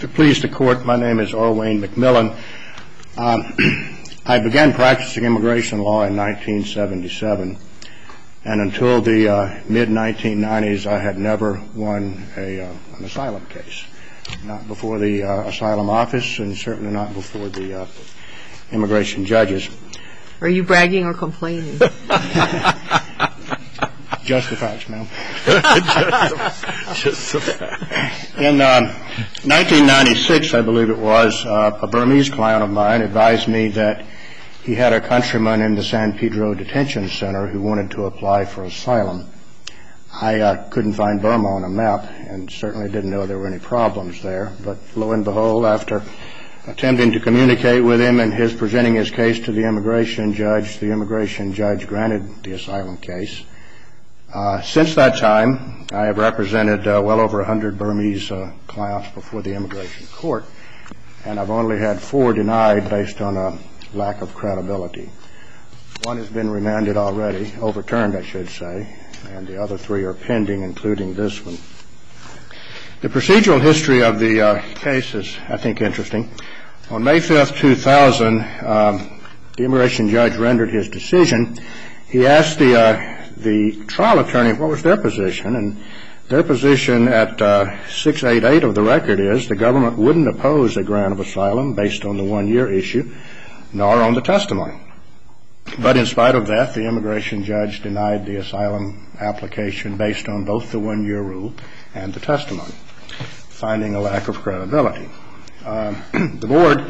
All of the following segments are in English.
To please the court, my name is Orwayne McMillan. I began practicing immigration law in 1977, and until the mid-1990s I had never won an asylum case. Not before the asylum office, and certainly not before the immigration judges. Are you bragging or complaining? Just the facts, ma'am. Just the facts. In 1996, I believe it was, a Burmese client of mine advised me that he had a countryman in the San Pedro Detention Center who wanted to apply for asylum. I couldn't find Burma on a map and certainly didn't know there were any problems there. But lo and behold, after attempting to communicate with him and his presenting his case to the immigration judge granted the asylum case. Since that time, I have represented well over 100 Burmese clients before the immigration court, and I've only had 4 denied based on a lack of credibility. 1 has been remanded already, overturned I should say, and the other 3 are pending, including this one. The procedural history of the case is, I think, interesting. On May 5th, 2000, the immigration judge rendered his decision. He asked the trial attorney what was their position, and their position at 688 of the record is the government wouldn't oppose a grant of asylum based on the 1-year issue, nor on the testimony. But in spite of that, the immigration judge denied the asylum application based on both the 1-year rule and the testimony, finding a lack of credibility. The board,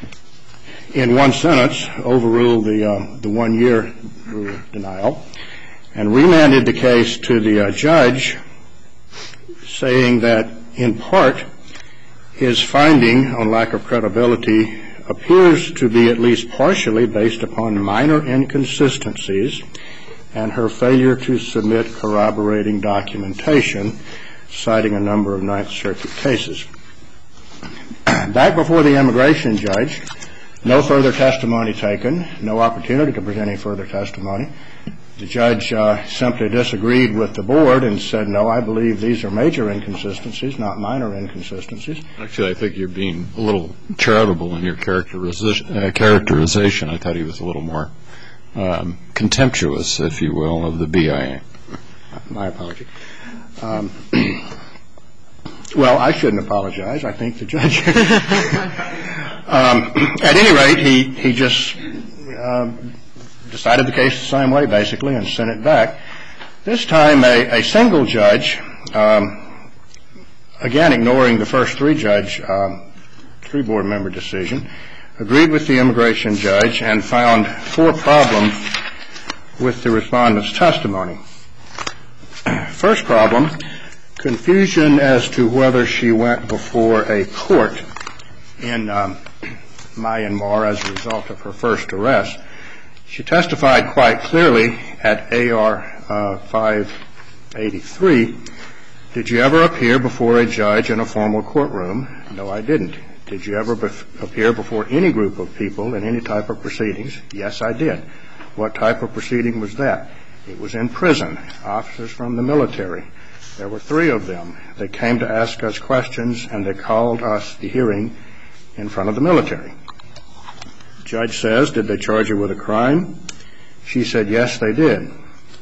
in one sentence, overruled the 1-year rule denial and remanded the case to the judge, saying that, in part, his finding on lack of credibility appears to be at least partially based upon minor inconsistencies and her failure to submit corroborating documentation, citing a number of Ninth Circuit cases. Back before the immigration judge, no further testimony taken, no opportunity to present any further testimony. The judge simply disagreed with the board and said, no, I believe these are major inconsistencies, not minor inconsistencies. Actually, I think you're being a little charitable in your characterization. I thought he was a little more contemptuous, if you will, of the BIA. My apology. Well, I shouldn't apologize. I think the judge. At any rate, he just decided the case the same way, basically, and sent it back. This time, a single judge, again ignoring the first 3 board member decision, agreed with the immigration judge and found 4 problems with the respondent's testimony. First problem, confusion as to whether she went before a court in Myanmar as a result of her first arrest. She testified quite clearly at AR 583, did you ever appear before a judge in a formal courtroom? No, I didn't. Did you ever appear before any group of people in any type of proceedings? Yes, I did. What type of proceeding was that? It was in prison, officers from the military. There were 3 of them. They came to ask us questions, and they called us the hearing in front of the military. Judge says, did they charge you with a crime? She said, yes, they did.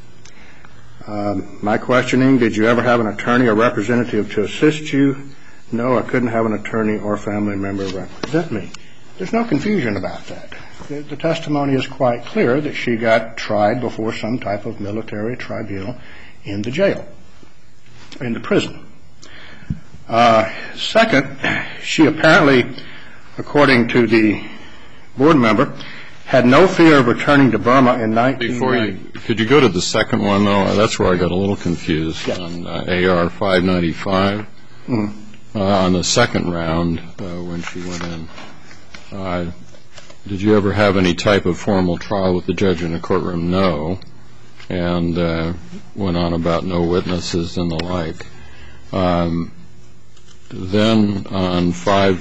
My questioning, did you ever have an attorney or representative to assist you? No, I couldn't have an attorney or family member represent me. There's no confusion about that. The testimony is quite clear that she got tried before some type of military tribunal in the jail, in the prison. Second, she apparently, according to the board member, had no fear of returning to Burma in 1990. Could you go to the second one, though? That's where I got a little confused. Yes. On AR 595. Mm-hmm. On the second round, when she went in, did you ever have any type of formal trial with the judge in a courtroom? No. And went on about no witnesses and the like. Then on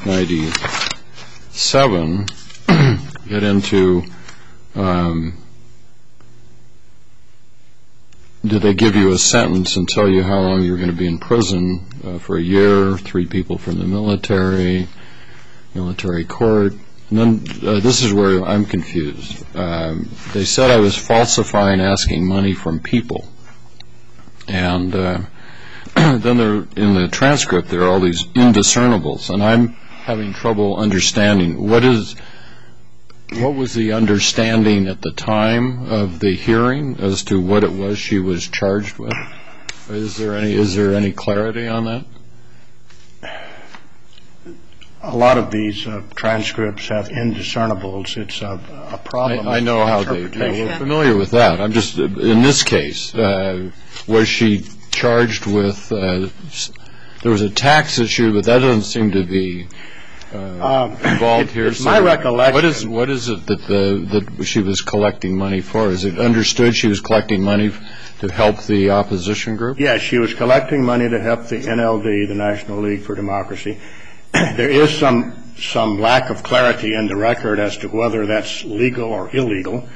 597, get into did they give you a sentence and tell you how long you were going to be in prison for a year, 3 people from the military court? And then this is where I'm confused. They said I was falsifying asking money from people. And then in the transcript there are all these indiscernibles, and I'm having trouble understanding what was the understanding at the time of the hearing as to what it was she was charged with? Is there any clarity on that? A lot of these transcripts have indiscernibles. It's a problem. I know how we're familiar with that. I'm just, in this case, was she charged with, there was a tax issue, but that doesn't seem to be involved here. It's my recollection. What is it that she was collecting money for? Is it understood she was collecting money to help the opposition group? Yes, she was collecting money to help the NLD, the National League for Democracy. There is some lack of clarity in the record as to whether that's legal or illegal.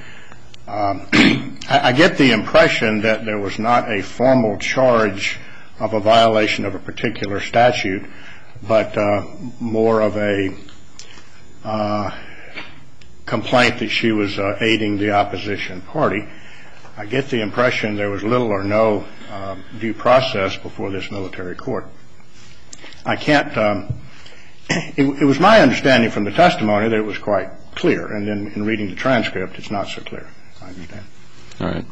I get the impression that there was not a formal charge of a violation of a particular statute, but more of a complaint that she was aiding the opposition party. I get the impression there was little or no due process before this military court. I can't. It was my understanding from the testimony that it was quite clear, and then in reading the transcript, it's not so clear. I understand. All right.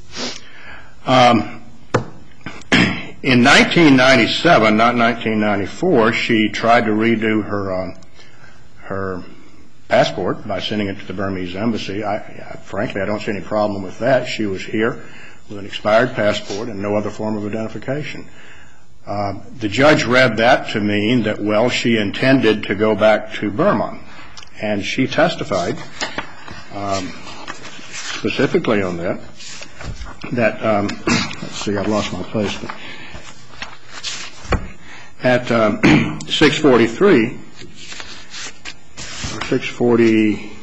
In 1997, not 1994, she tried to redo her passport by sending it to the Burmese embassy. Frankly, I don't see any problem with that. She was here with an expired passport and no other form of identification. The judge read that to mean that, well, she intended to go back to Burma, and she testified specifically on that. Let's see, I've lost my place. At 6:43, or 6:40,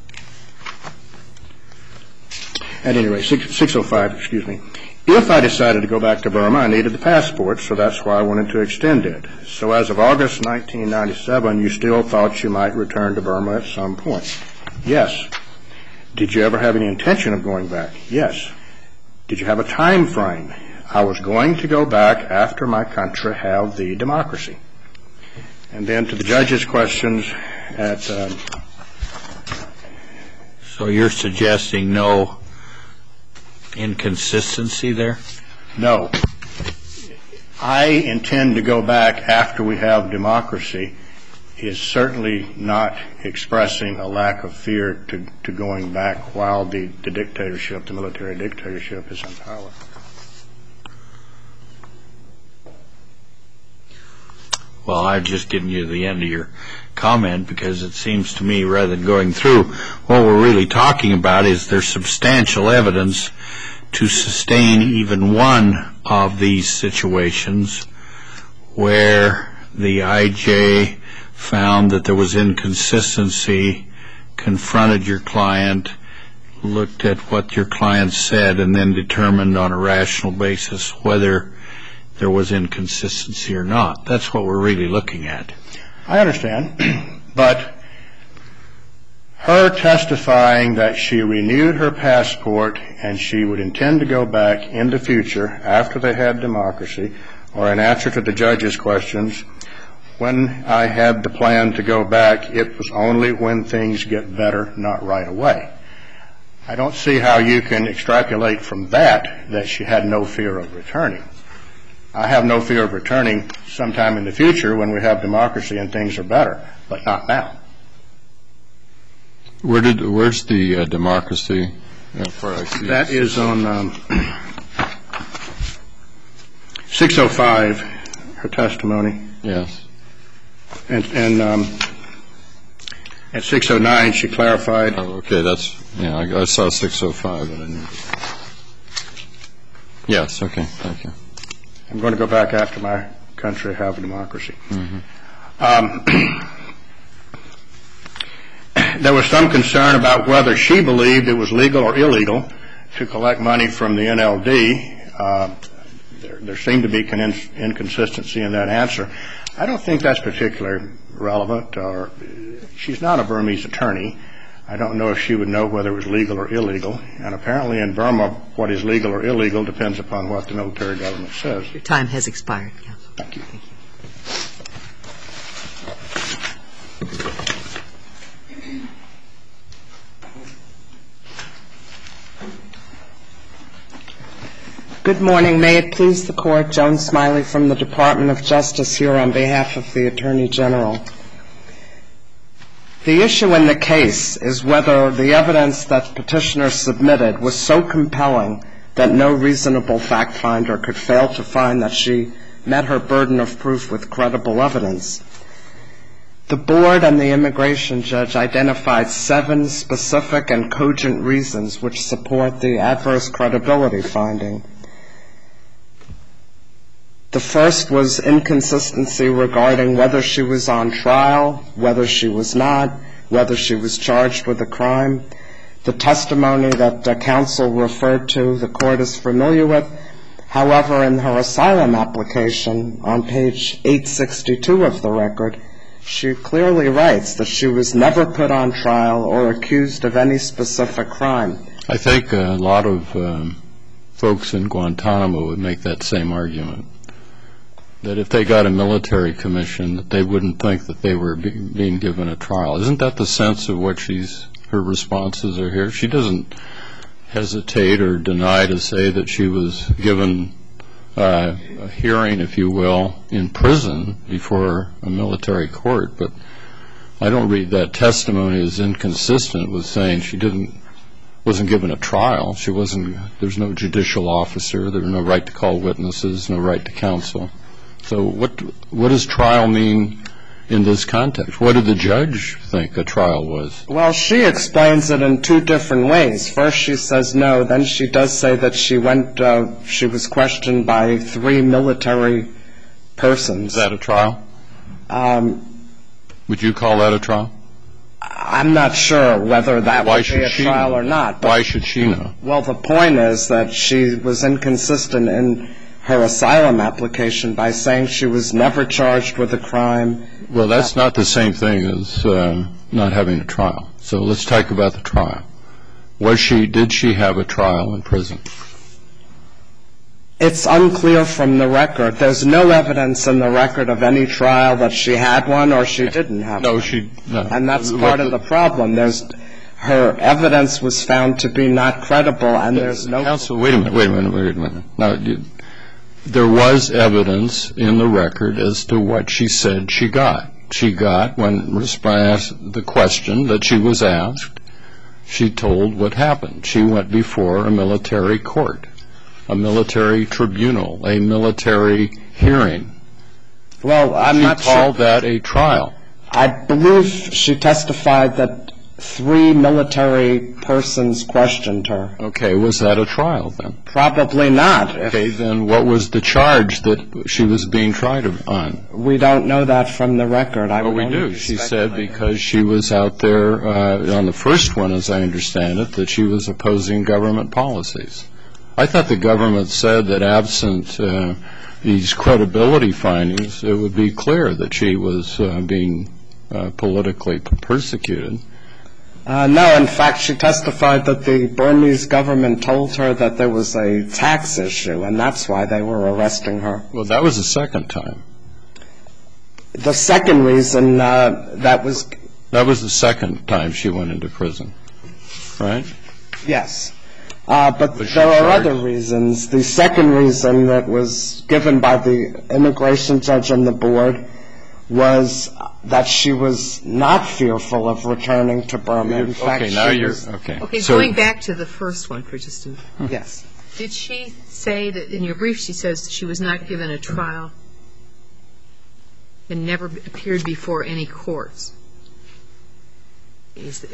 at any rate, 6:05, excuse me. If I decided to go back to Burma, I needed the passport, so that's why I wanted to extend it. So as of August 1997, you still thought you might return to Burma at some point? Yes. Did you ever have any intention of going back? Yes. Did you have a time frame? I was going to go back after my country held the democracy. And then to the judge's questions at... So you're suggesting no inconsistency there? No. I intend to go back after we have democracy is certainly not expressing a lack of fear to going back while the dictatorship, the military dictatorship, is in power. Well, I've just given you the end of your comment because it seems to me, rather than going through, what we're really talking about is there's substantial evidence to sustain even one of these situations where the IJ found that there was inconsistency, confronted your client, looked at what your client said, and then determined on a rational basis whether there was inconsistency or not. That's what we're really looking at. I understand, but her testifying that she renewed her passport and she would intend to go back in the future after they had democracy, or in answer to the judge's questions, when I had the plan to go back, it was only when things get better, not right away. I don't see how you can extrapolate from that she had no fear of returning. I have no fear of returning sometime in the future when we have democracy and things are better, but not now. Where's the democracy? That is on 605, her testimony. Yes. And at 609, she clarified. Oh, okay, I saw 605. But I didn't. Yes, okay, thank you. I'm going to go back after my country have democracy. Mm-hmm. There was some concern about whether she believed it was legal or illegal to collect money from the NLD. There seemed to be inconsistency in that answer. I don't think that's particularly relevant. She's not a Burmese attorney. I don't know if she would know whether it was legal or illegal. And apparently in Burma, what is legal or illegal depends upon what the military government says. Your time has expired, counsel. Thank you. Good morning. May it please the Court, Joan Smiley from the Department of Justice here on behalf of the Attorney General. The issue in the case is whether the evidence that petitioner submitted was so compelling that no reasonable fact finder could fail to find that she met her burden of proof with credible evidence. The board and the immigration judge identified 7 specific and cogent reasons which support the adverse credibility finding. The first was inconsistency regarding whether she was on trial, whether she was not, whether she was charged with a crime. The testimony that counsel referred to, the Court is familiar with. However, in her asylum application on page 862 of the record, she clearly writes that she was never put on trial or accused of any specific crime. I think a lot of folks in Guantanamo would make that same argument, that if they got a military commission, that they wouldn't think that they were being given a trial. Isn't that the sense of what her responses are here? She doesn't hesitate or deny to say that she was given a hearing, if you will, in prison before a military court. But I don't read that testimony as inconsistent with saying she wasn't given a trial. There's no judicial officer. There's no right to call witnesses, no right to counsel. So what does trial mean in this context? What did the judge think a trial was? Well, she explains it in 2 different ways. First, she says no. Then she does say that she was questioned by 3 military persons. Is that a trial? Would you call that a trial? I'm not sure whether that would be a trial or not. Why should she know? Well, the point is that she was inconsistent in her asylum application by saying she was never charged with a crime. Well, that's not the same thing as not having a trial. So let's talk about the trial. Did she have a trial in prison? It's unclear from the record. There's no evidence in the record of any trial that she had one or she didn't have one. No. And that's part of the problem. Her evidence was found to be not credible, and there's no... Counsel, wait a minute. Now, there was evidence in the record as to what she said she got. She got, when the question that she was asked, she told what happened. She went before a military court, a military tribunal, a military hearing. Well, I'm not sure. She called that a trial. I believe she testified that 3 military persons questioned her. Okay, was that a trial then? Probably not. Okay, then what was the charge that she was being tried on? We don't know that from the record. Well, we do. She said because she was out there on the first one, as I understand it, that she was opposing government policies. I thought the government said that absent these credibility findings, it would be clear that she was being politically persecuted. No, in fact, she testified that the Burmese government told her that there was a tax issue, and that's why they were arresting her. Well, that was the second time. The second reason that was... That was the second time she went into prison, right? Yes. But there are other reasons. The second reason that was given by the immigration judge on the board was that she was not fearful of returning to Burma. In fact, okay, now you're... Okay, going back to the first one for just a minute. Yes. Did she say that, in your brief, she says she was not given a trial and never appeared before any courts? Is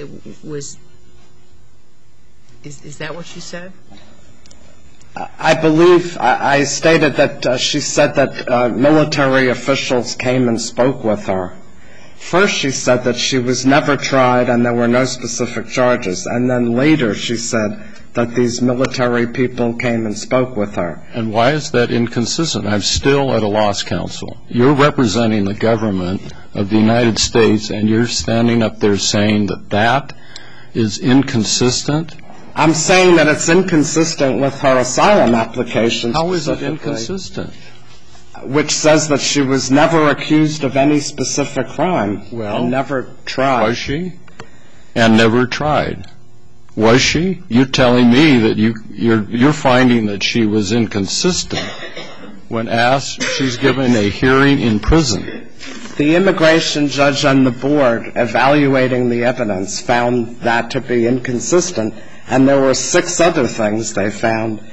that what she said? I believe I stated that she said that military officials came and spoke with her. First she said that she was never tried and there were no specific charges. And then later she said that these military people came and spoke with her. And why is that inconsistent? I'm still at a loss, counsel. You're representing the government of the United States, and you're standing up there saying that that is inconsistent? I'm saying that it's inconsistent with her asylum application. How is it inconsistent? Which says that she was never accused of any specific crime. Well, and never tried. Was she? And never tried. Was she? You're telling me that you're finding that she was inconsistent when asked. She's given a hearing in prison. The immigration judge and the board evaluating the evidence found that to be inconsistent, and there were 6 other things they found.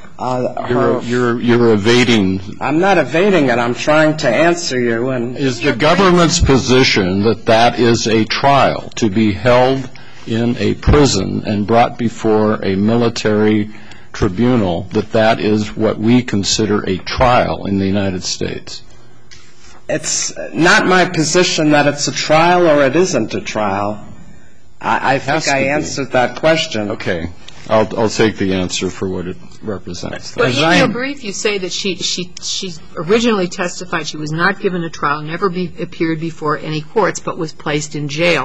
You're evading. I'm not evading it. I'm trying to answer you. And is the government's position that that is a trial to be held in a prison and brought before a military tribunal, that is what we consider a trial in the United States? It's not my position that it's a trial or it isn't a trial. I think I answered that question. Okay. I'll take the answer for what it represents. But in your brief, you say that she originally testified she was not given a trial, never appeared before any courts, but was placed in jail.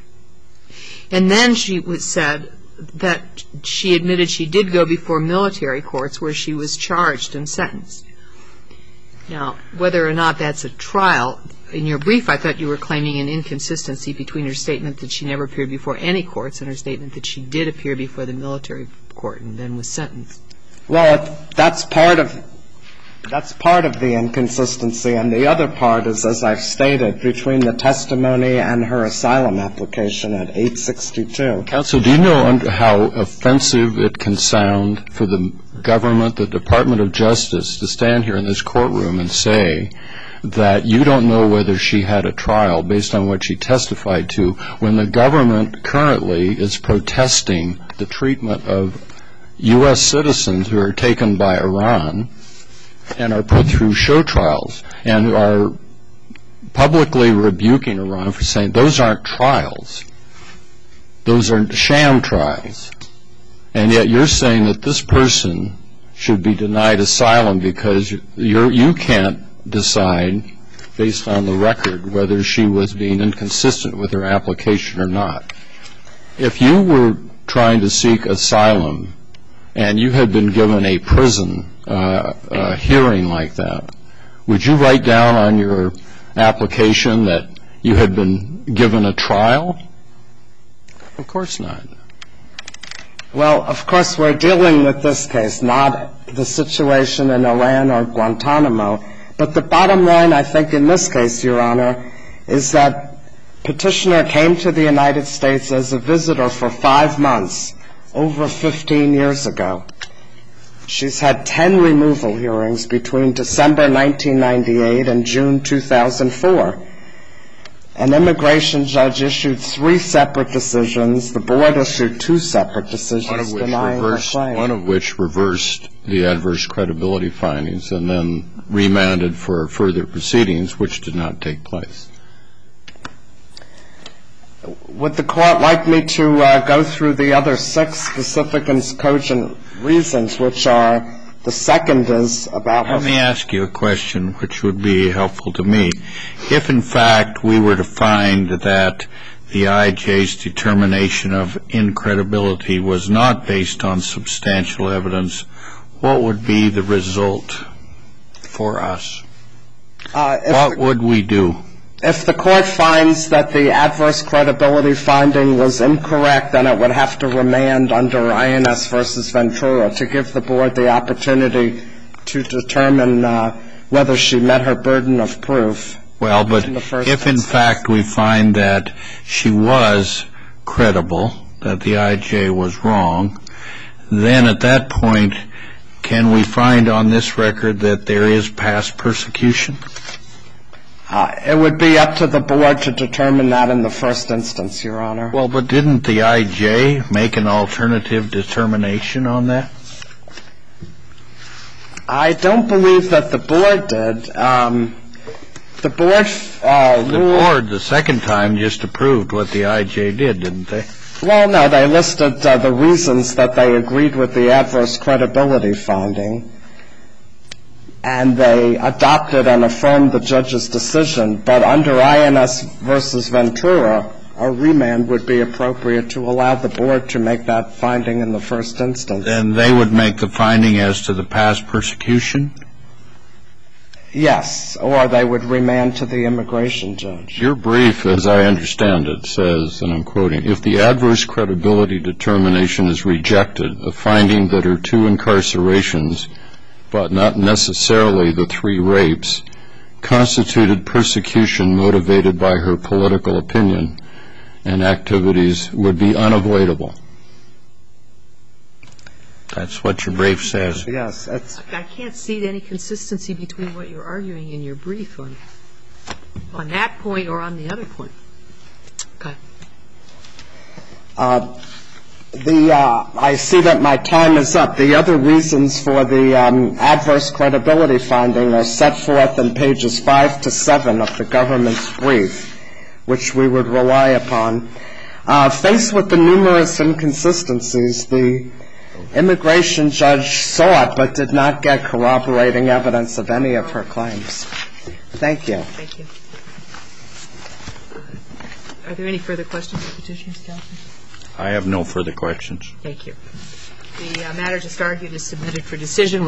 And then she said that she admitted she did go before military courts where she was charged and sentenced. Now, whether or not that's a trial, in your brief I thought you were claiming an inconsistency between her statement that she never appeared before any courts and her statement that she did appear before the military court and then was sentenced. Well, that's part of the inconsistency, and the other part is, as I've stated, between the testimony and her asylum application at 862. Counsel, do you know how offensive it can sound for the government, the Department of Justice, to stand here in this courtroom and say that you don't know whether she had a trial based on what she testified to, when the government currently is protesting the treatment of U.S. citizens who are taken by Iran and are put through show trials and are publicly rebuking Iran for saying those aren't trials, those are sham trials. And yet you're saying that this person should be denied asylum because you can't decide based on the record whether she was being inconsistent with her application or not. If you were trying to seek asylum and you had been given a prison hearing like that, would you write down on your application that you had been given a trial? Of course not. Well, of course, we're dealing with this case, not the situation in Iran or Guantanamo. But the bottom line, I think, in this case, Your Honor, is that Petitioner came to the United States as a visitor for 5 months, over 15 years ago. She's had 10 removal hearings between December 1998 and June 2004. An immigration judge issued 3 separate decisions. The board issued 2 separate decisions denying her claim. One of which reversed the adverse credibility findings and then remanded for further proceedings, which did not take place. Would the court like me to go through the other 6 specific and cogent reasons, which are, the second is about her... Let me ask you a question which would be helpful to me. If, in fact, we were to find that the IJ's determination of incredibility was not based on substantial evidence, what would be the result for us? What would we do? If the court finds that the adverse credibility finding was incorrect, then it would have to remand under INS versus Ventura to give the board the opportunity to determine whether she met her burden of proof. Well, but if in fact we find that she was credible, that the IJ was wrong, then at that point, can we find on this record that there is past persecution? It would be up to the board to determine that in the first instance, Your Honor. Well, but didn't the IJ make an alternative determination on that? I don't believe that the board did. The board the board, the second time, just approved what the IJ did, didn't they? Well, no, they listed the reasons that they agreed with the adverse credibility finding, and they adopted and affirmed the judge's decision. But under INS versus Ventura, a remand would be appropriate to allow the board to make that finding in the first instance. Then they would make the finding as to the past persecution? Yes, or they would remand to the immigration judge. Your brief, as I understand it, says, and I'm quoting, if the adverse credibility determination is rejected, a finding that her 2 incarcerations, but not necessarily the 3 rapes, constituted persecution motivated by her political opinion and activities would be unavoidable. That's what your brief says. Yes. I can't see any consistency between what you're arguing in your brief on that point or on the other point. Okay. I see that my time is up. The other reasons for the adverse credibility finding are set forth in pages 5 to 7 of the government's brief, which we would rely upon. Faced with the numerous inconsistencies, the immigration judge saw it but did not get corroborating evidence of any of her claims. Thank you. Thank you. Are there any further questions of Petitioner's counsel? I have no further questions. Thank you. The matter just argued is submitted for decision.